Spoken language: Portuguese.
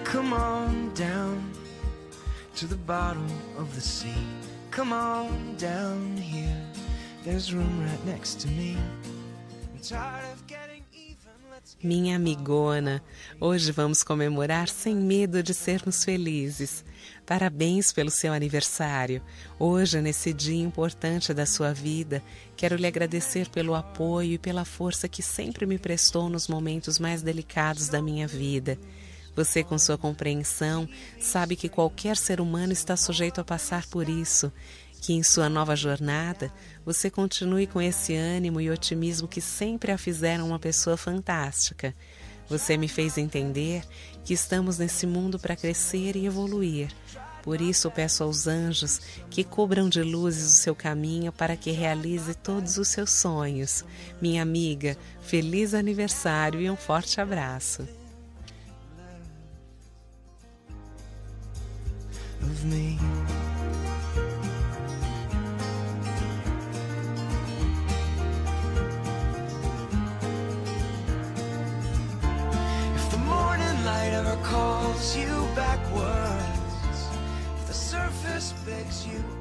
Come on down to the bottom of the sea. Come on down here. There's room right next to me. I'm tired of getting even. Minha amigona, hoje vamos comemorar sem medo de sermos felizes. Parabéns pelo seu aniversário. Hoje, nesse dia importante da sua vida, quero lhe agradecer pelo apoio e pela força que sempre me prestou nos momentos mais delicados da minha vida. Você, com sua compreensão, sabe que qualquer ser humano está sujeito a passar por isso, que em sua nova jornada você continue com esse ânimo e otimismo que sempre a fizeram uma pessoa fantástica. Você me fez entender que estamos nesse mundo para crescer e evoluir. Por isso peço aos anjos que cubram de luzes o seu caminho para que realize todos os seus sonhos. Minha amiga, feliz aniversário e um forte abraço. Of me. If the morning light ever calls you backwards, if the surface begs you